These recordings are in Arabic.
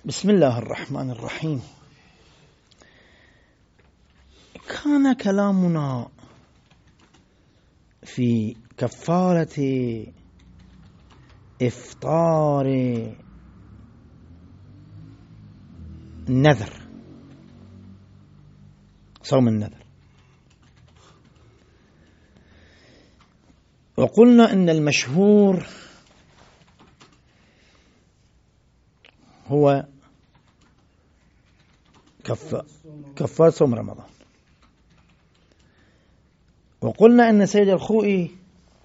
بسم الله الرحمن الرحيم. كان كلامنا في كفارة إفطار النذر، صوم النذر، وقلنا إن المشهور هو كفارة صوم رمضان، وقلنا إن سيد الخوئي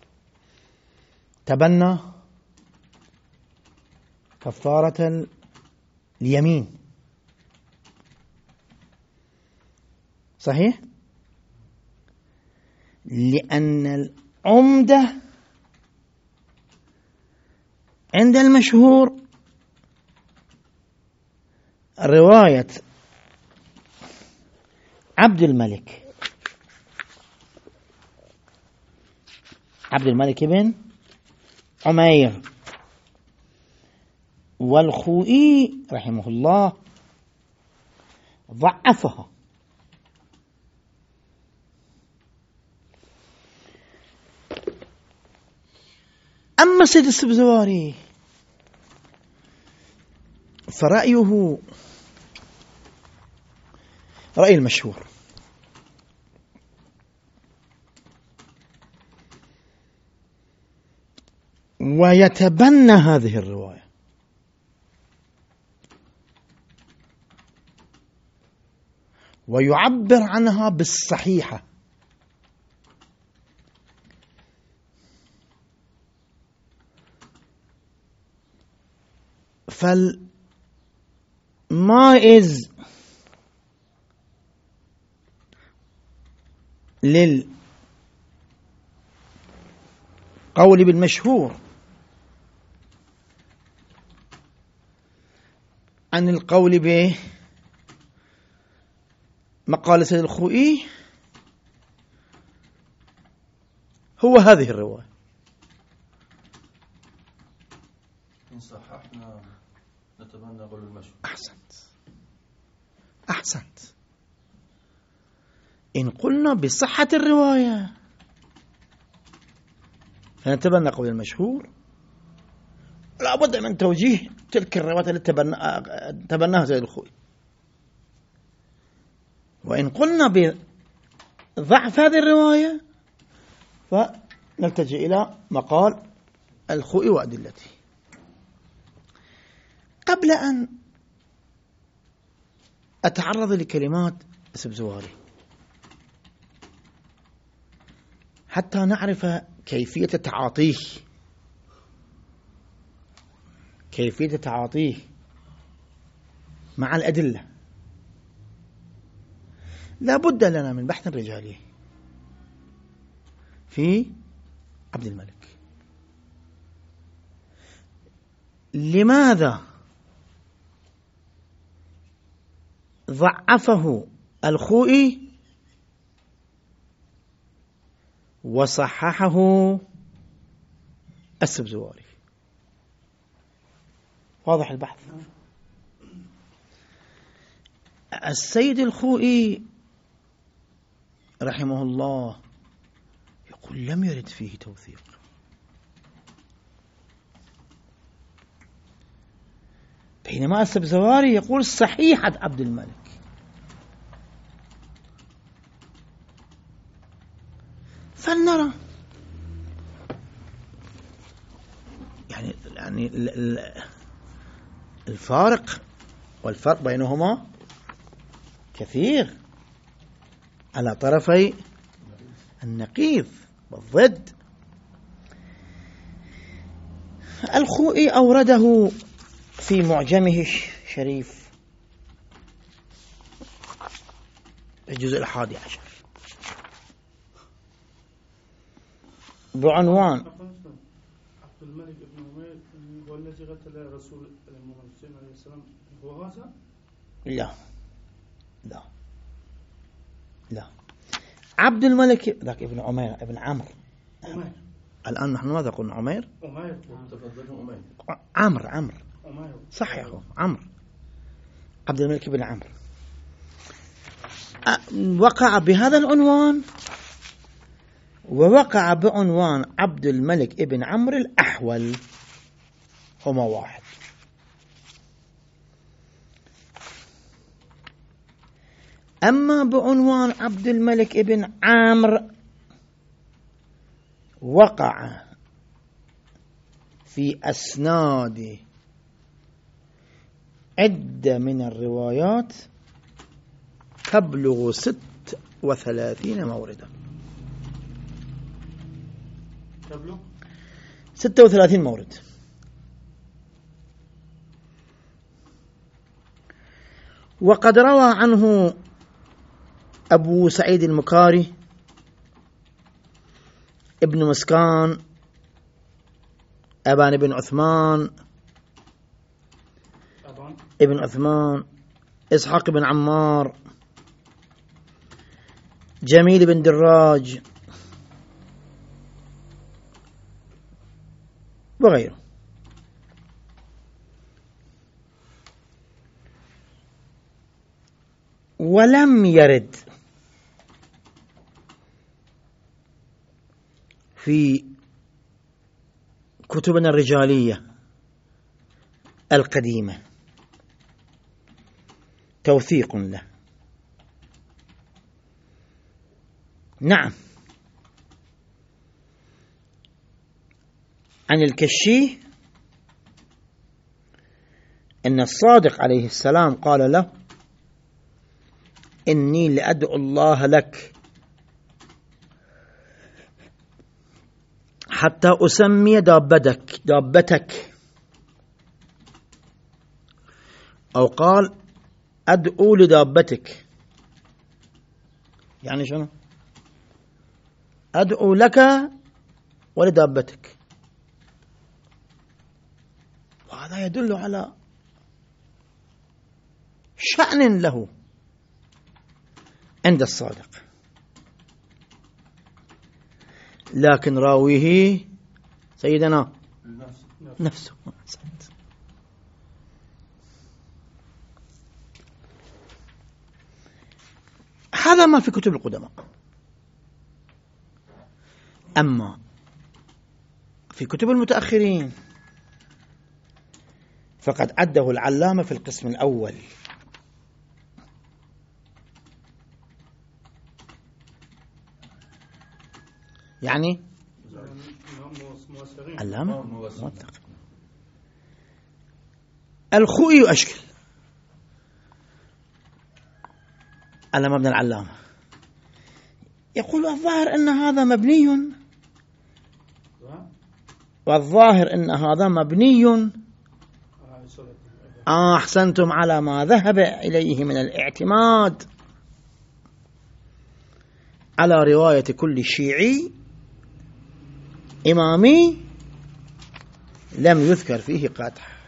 تبنى كفارة اليمين، صحيح؟ لأن العمدة عند المشهور رواية عبد الملك بن عمير، والخوئي رحمه الله ضعفها. أما سيد السبزواري فرأيه رأي المشهور، ويتبنى هذه الرواية، ويعبر عنها بالصحيحة، فالمائز للقول بالمشهور عن القول بمقالة سيد الخوئي هو هذه الرواية. إن صححنا نتبنى قول المشهور. أحسنت. إن قلنا بصحة الرواية فنتبنى قول المشهور، لا بد من توجيه تلك الروايات التي تبناها سيد الخوئي. وإن قلنا بضعف هذه الرواية فنلتجئ إلى مقال الخوئي وأدلته. قبل أن أتعرض لكلمات السبزواري حتى نعرف كيفية تعاطيه مع الأدلة، لا بد لنا من بحث رجالي في عبد الملك. لماذا ضعفه الخوئي وصححه السبزواري؟ واضح البحث. السيد الخوئي رحمه الله يقول لم يرد فيه توثيق، بينما السبزواري يقول صحيحة عبد الملك. فلنرى يعني والفرق بينهما كثير على طرفي النقيض والضد. الخوئي أورده في معجمه الشريف الجزء 11 بعنوان عبد الملك بن عمير هو الذي قتل رسول المرسل عليه السلام، هو هذا؟ لا عبد الملك ذاك ابن عمير ابن عمرو. الآن نحن ماذا قلنا؟ عمير. تفضلوا عمير. عمرو صح يا أخو عمرو. عبد الملك بن عمرو وقع بهذا العنوان، ووقع بعنوان عبد الملك بن عمرو الأحول، هما واحد. أما بعنوان عبد الملك بن عامر وقع في أسناد عدة من الروايات تبلغ 36 موردا. 36 مورد. وقد روى عنه أبو سعيد المكاري، ابن مسكان، أبان بن عثمان، ابن عثمان، إسحاق بن عمار، جميل بن دراج، وغيره. ولم يرد في كتبنا الرجالية القديمة توثيق له. نعم، عن الكشي أن الصادق عليه السلام قال له: إني لأدعو الله لك حتى أسمي دابتك، أو قال أدعو لدابتك. يعني شنو؟ أدعو لك ولدابتك. وهذا يدل على شأن له عند الصادق، لكن راويه سيدنا نفسه. هذا ما في كتب القدماء. أما في كتب المتأخرين فقد عده العلامة في القسم الأول. يعني علامة موثق. الخوئي أشكل على مبنى العلامة، يقول الظاهر أن هذا مبني، والظاهر أن هذا مبني. أحسنتم على ما ذهب إليه من الاعتماد على رواية كل شيعي إمامي لم يذكر فيه قدح.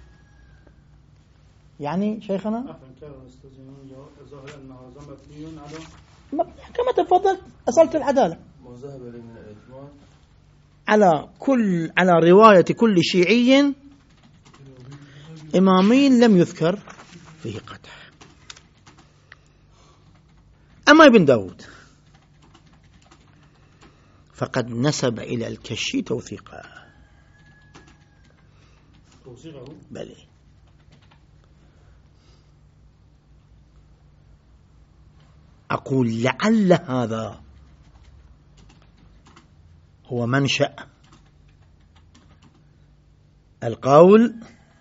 يعني شيخنا كما تفضلت أصلت العدالة على رواية كل شيعي إمامي لم يذكر فيه قدح. أما ابن داود فقد نسب إلى الكشي توثيقه. بلى. أقول لعل هذا هو منشأ القول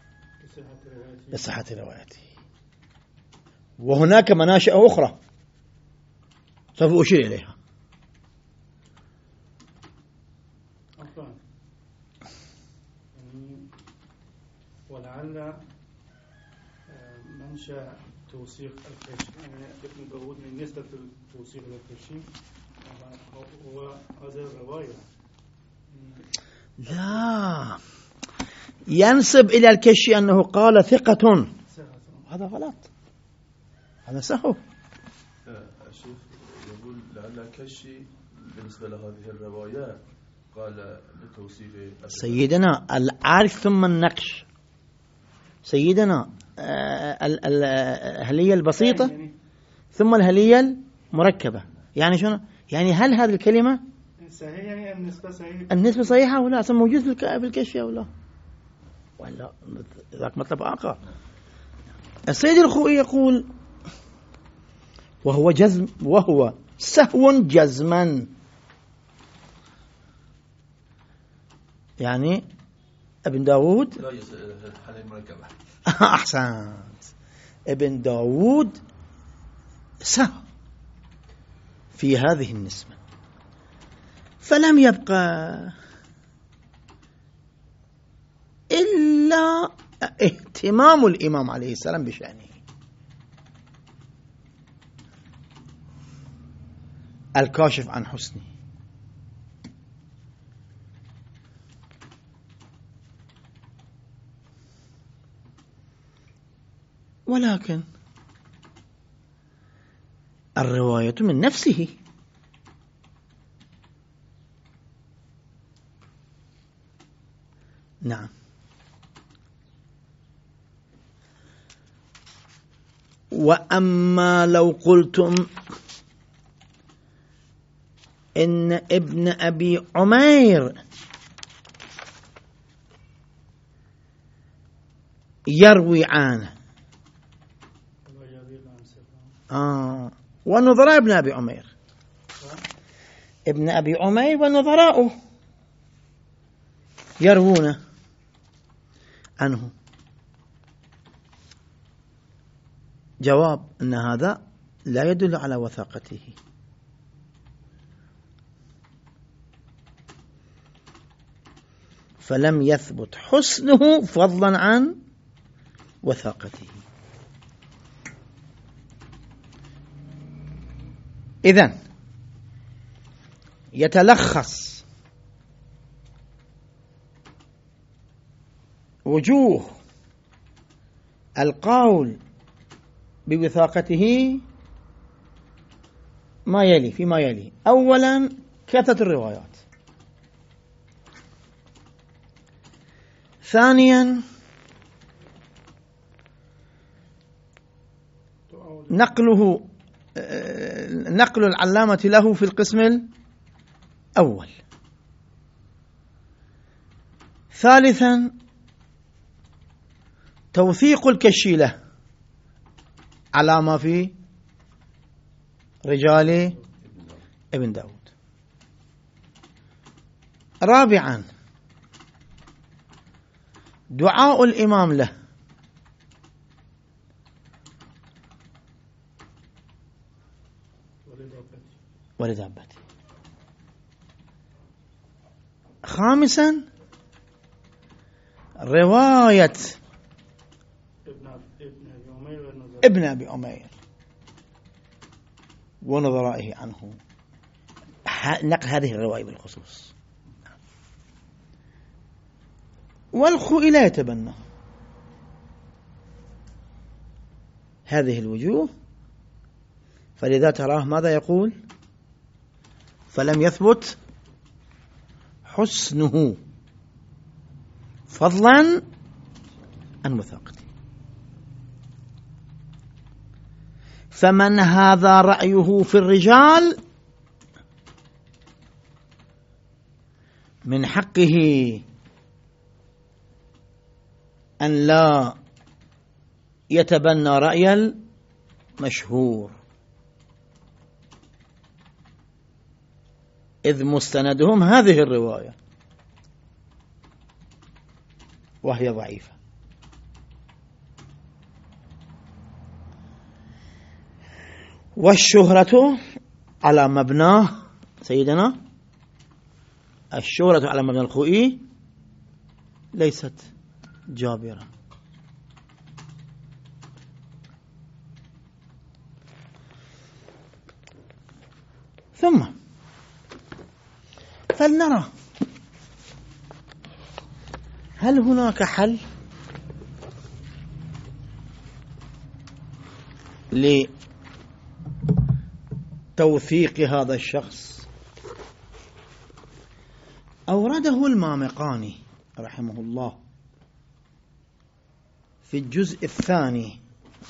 بصحة روايته، وهناك مناشئ أخرى سوف أشير إليها. ولعل منشأ توثيق الكشي، يعني ابن داود من نسبة التوثيق للكشي هو هذه الرواية. لا، ينسب إلى الكشي أنه قال ثقة، هذا غلط، هذا سهو. الشيخ يقول لعل الكشي بالنسبة لهذه الرواية قال لتوصيف سيدنا العارف ثم النقش. سيدنا الهلية البسيطة ثم الهلية المركبة، يعني شنو؟ يعني هل هذه الكلمة صحيح؟ يعني النسبة صحيحة ولا أصلا موجود في الكشف ولا ذاك مطلب آخر. السيد الخوئي يقول وهو سهو جزما، يعني ابن داود أحسنت، ابن داود سهو في هذه النسبة، فلم يبقى إلا اهتمام الإمام عليه السلام بشأنه، الكاشف عن حسنه. ولكن الرواية من نفسه، نعم، وأما لو قلتم إن ابن أبي عمير يروي عنه ونظراء ابن أبي عمير، ابن أبي عمير ونظراؤه يروون عنه، جواب أن هذا لا يدل على وثاقته، فلم يثبت حسنه فضلا عن وثاقته. إذن يتلخص وجوه القول بوثاقته فيما يلي: أولا كثرة الروايات، ثانيا نقل العلامة له في القسم الأول، ثالثا توثيق الكشي له على ما في رجال ابن داود، رابعا دعاء الإمام له، ولدابته، خامسا رواية ابن أبي عمير ونظرائه عنه، نقل هذه الرواية بالخصوص. والخوئي لا يتبنى هذه الوجوه، فلذا تراه ماذا يقول؟ فلم يثبت حسنه فضلا عن وثاقته. فمن هذا رأيه في الرجال من حقه أن لا يتبنى رأي المشهور، إذ مستندهم هذه الرواية وهي ضعيفة. والشهرة على مبناه سيدنا، الشهرة على مبنى الخوئي ليست جابرة. ثم فلنرى هل هناك حل لتوثيق هذا الشخص؟ أورده المامقاني رحمه الله في الجزء الثاني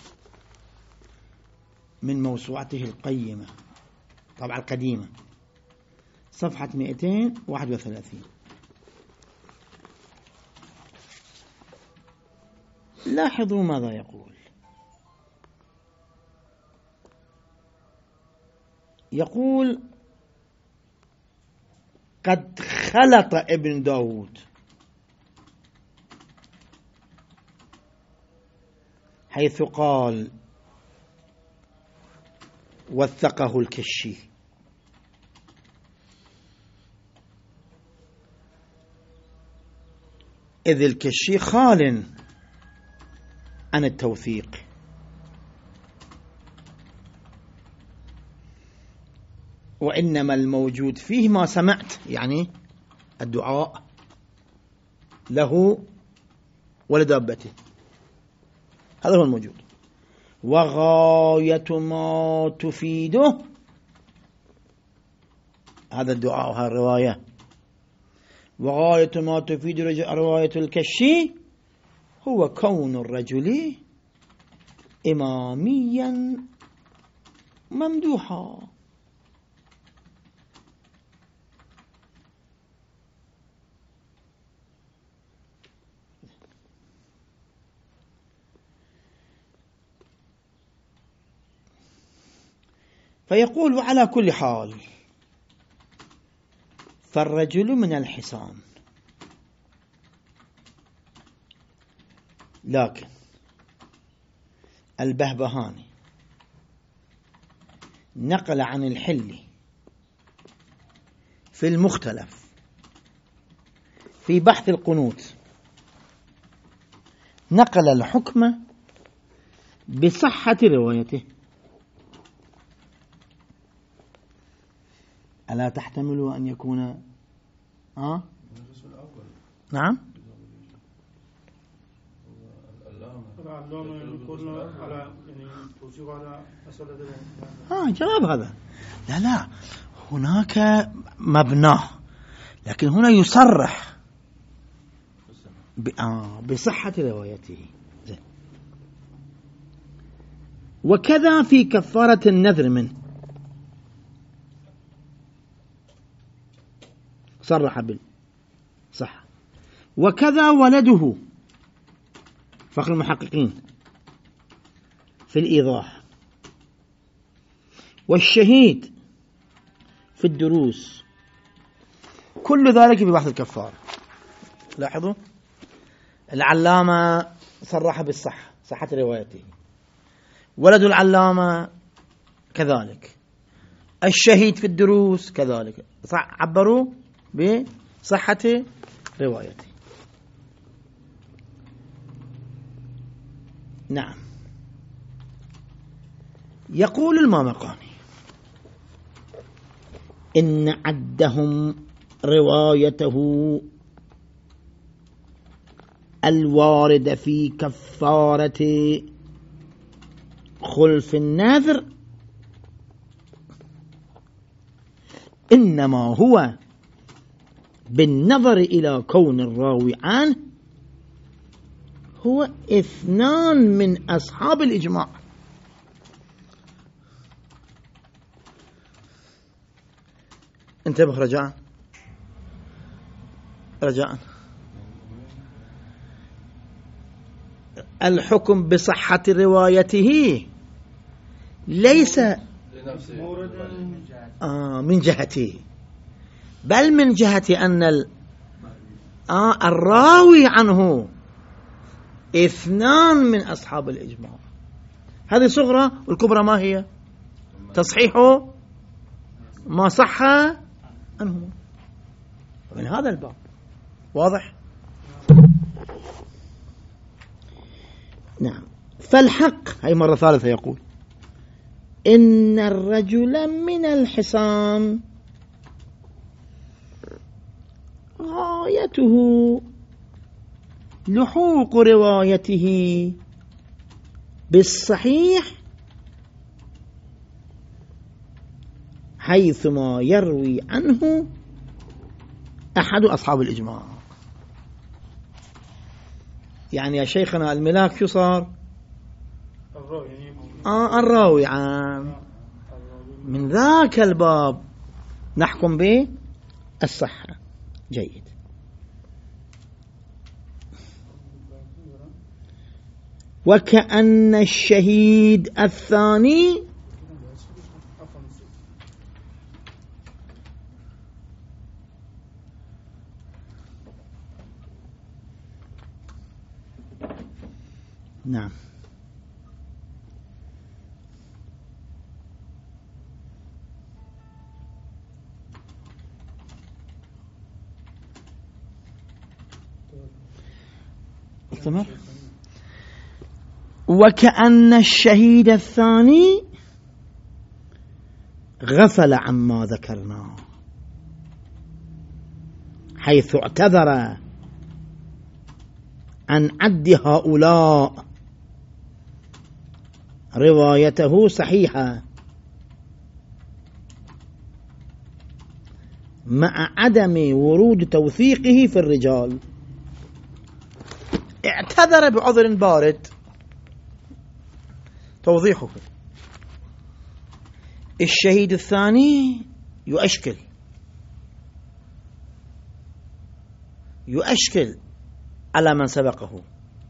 من موسوعته القيمة طبعا القديمة صفحة 231. لاحظوا ماذا يقول. يقول قد خلط ابن داود حيث قال وثقه الكشي، إذ الكشي خال عن التوثيق، وإنما الموجود فيه ما سمعت، يعني الدعاء له ولدابته، هذا هو الموجود. وغاية ما تفيده هذا الدعاء وهذه الرواية، وغاية ما تفيد رواية الكشي هو كون الرجل إماميا ممدوحا. فيقول وعلى كل حال فالرجل من الحصان، لكن البهبهاني نقل عن الحلي في المختلف في بحث القنوت، نقل الحكم بصحة روايته. ألا تحتمل أن يكون نعم جواب هذا لا هناك مبناه، لكن هنا يصرح بصحة روايته. وكذا في كفارة النذر منه صرح بالصحة، وكذا ولده فخر المحققين في الإيضاح، والشهيد في الدروس، كل ذلك ببحث الكفار. لاحظوا العلامة صرح بالصحة، صحة روايته، ولد العلامة كذلك، الشهيد في الدروس كذلك، عبروا بصحة روايته. نعم. يقول المامقاني إن عدهم روايته الوارد في كفارة خلف الناذر إنما هو بالنظر إلى كون الراوي عنه هو اثنان من أصحاب الإجماع. انتبه رجاء الحكم بصحة روايته ليس من جهته، بل من جهة أن الراوي عنه اثنان من أصحاب الإجماع. هذه صغرى، والكبرى ما هي؟ تصحيح ما صح عنه من هذا الباب. واضح؟ نعم. فالحق، هي مرة ثالثة يقول إن الرجل من الحصان غايته لحوق روايته بالصحيح حيثما يروي عنه أحد أصحاب الإجماع. يعني يا شيخنا الملاك شو صار؟ الراوي يعني الراوي عام. من ذاك الباب نحكم به الصحة. جيد. وكأن الشهيد الثاني نعم استمر. وكأن الشهيد الثاني غفل عما ذكرناه حيث اعتذر عن عد هؤلاء روايته صحيحة مع عدم ورود توثيقه في الرجال. اعتذر بعذر بارد. توضيحه: الشهيد الثاني يؤشكل على من سبقه.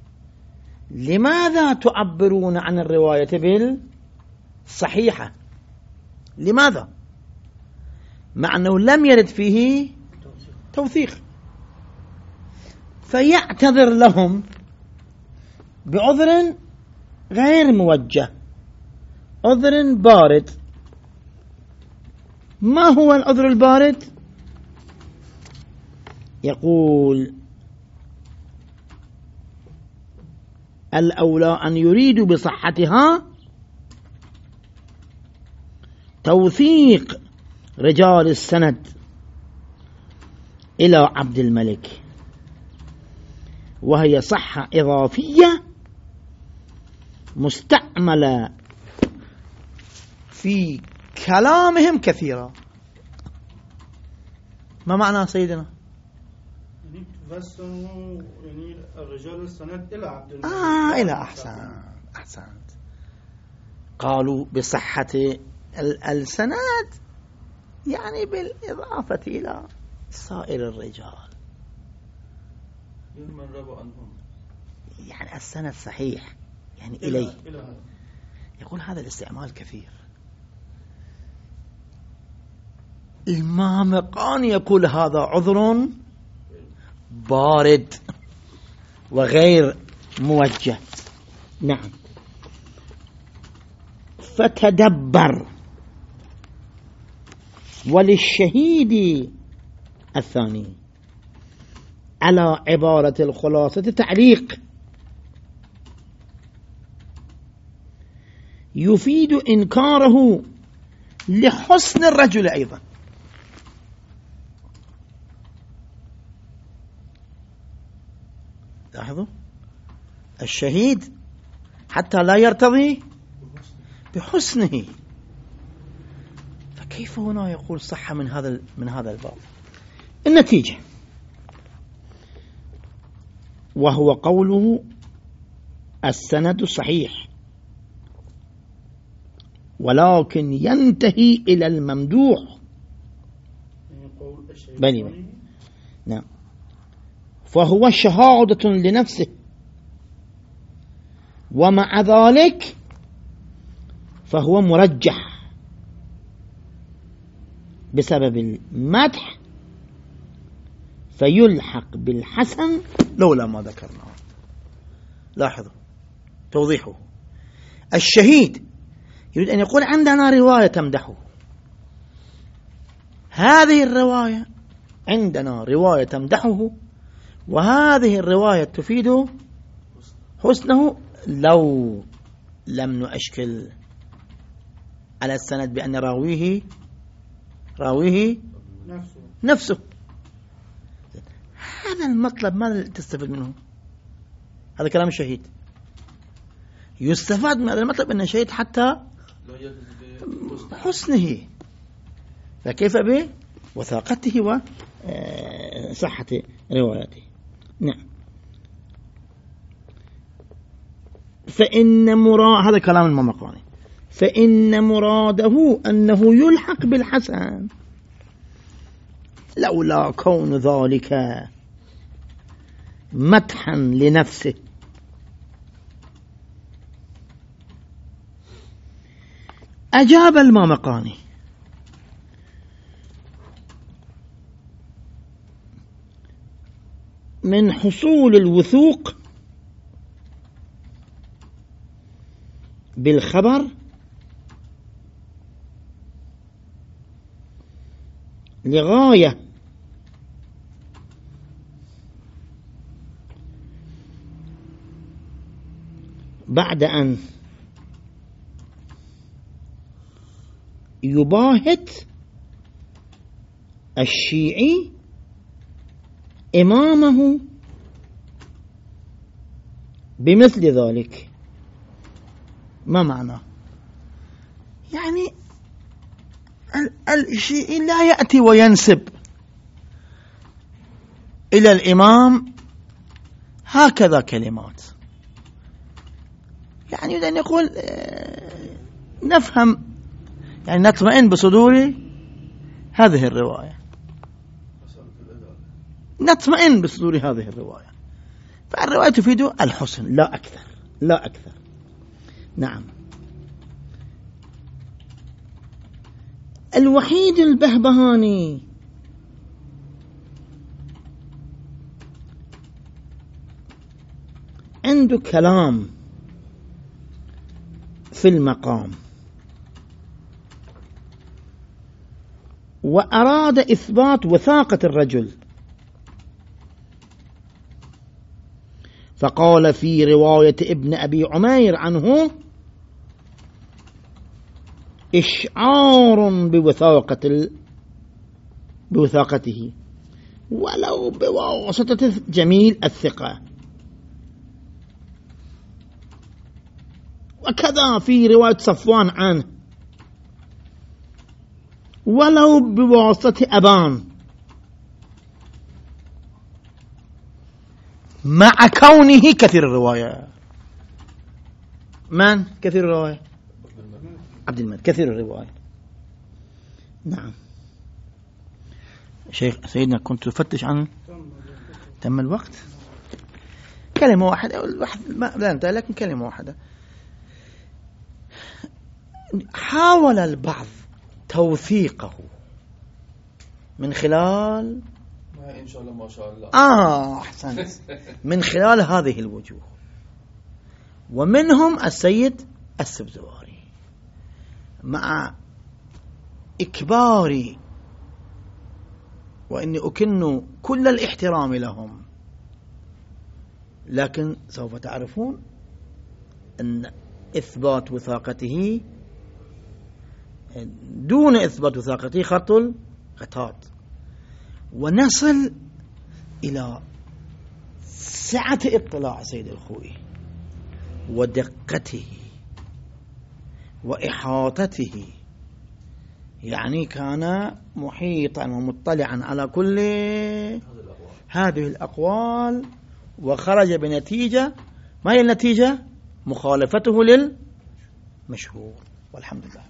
لماذا تعبرون عن الرواية بالصحيحة؟ لماذا؟ مع أنه لم يرد فيه توثيق، فيعتذر لهم بعذر غير موجه، عذر بارد. ما هو العذر البارد؟ يقول: الأولى أن يريد بصحتها توثيق رجال السند إلى عبد الملك، وهي صحة إضافية مستعملة في كلامهم كثيرا. ما معنى سيدنا؟ يعني تفسروا يعني الرجال السند إلى عبد الملك. إلى أحسنت. قالوا بصحة السند يعني بالإضافة إلى سائر الرجال، من روى عنهم، يعني السند صحيح يعني إليه. يقول هذا الاستعمال كثير. المامقان يقول هذا عذر بارد وغير موجه. نعم. فتدبر. وللشهيد الثاني على عبارة الخلاصة تعليق يفيد إنكاره لحسن الرجل أيضا. لاحظوا، الشهيد حتى لا يرتضي بحسنه، فكيف هنا يقول صح من هذا الباب؟ النتيجة وهو قوله السند صحيح، ولكن ينتهي إلى الممدوح. بني. نعم. فهو شهادة لنفسه، ومع ذلك فهو مرجح بسبب المدح، فيلحق بالحسن لولا ما ذكرناه. لاحظوا توضيحه: الشهيد يريد أن يقول عندنا رواية تمدحه، هذه الرواية عندنا رواية تمدحه، وهذه الرواية تفيد حسنه لو لم نؤشكل على السند بأن راويه نفسه. هذا المطلب ماذا تستفيد منه؟ هذا كلام الشهيد. يستفاد من هذا المطلب أن الشهيد حتى حسنه، فكيف به وثاقته وصحة روايته. نعم. هذا كلام الممقاني، فإن مراده أنه يلحق بالحسن لولا كون ذلك مدحا لنفسه. أجاب المامقاني: من حصول الوثوق بالخبر لغاية بعد أن يباهت الشيعي إمامه بمثل ذلك. ما معناه؟ يعني الشيعي لا يأتي وينسب إلى الإمام هكذا كلمات، يعني يريد أن يقول نفهم، يعني نطمئن بصدور هذه الرواية، نطمئن بصدور هذه الرواية، فالرواية تفيد الحسن لا أكثر، لا أكثر. نعم. الوحيد البهبهاني عنده كلام في المقام، وأراد إثبات وثاقة الرجل، فقال في رواية ابن أبي عمير عنه: إشعار بوثاقته ولو بواسطة جميل الثقة. وكذا في رواية صفوان عنه: ولو بواسطة أبان، مع كونه كثير الرواية. من كثير الرواية؟ عبد الملك كثير الرواية. نعم. شيخ سيدنا كنت تفتش عن تم الوقت. كلمة واحدة، لا انتهى، لكن كلمة واحدة. حاول البعض توثيقه من خلال إن شاء الله ما شاء الله أحسنت من خلال هذه الوجوه، ومنهم السيد السبزواري، مع إكباري وإني أكن كل الاحترام لهم، لكن سوف تعرفون أن إثبات وثاقته دون إثبات وثاقته خط القطاط، ونصل إلى سعة اطلاع سيد الخوئي ودقته وإحاطته، يعني كان محيطا ومطلعا على كل هذه الأقوال، وخرج بنتيجة. ما هي النتيجة؟ مخالفته للمشهور. والحمد لله.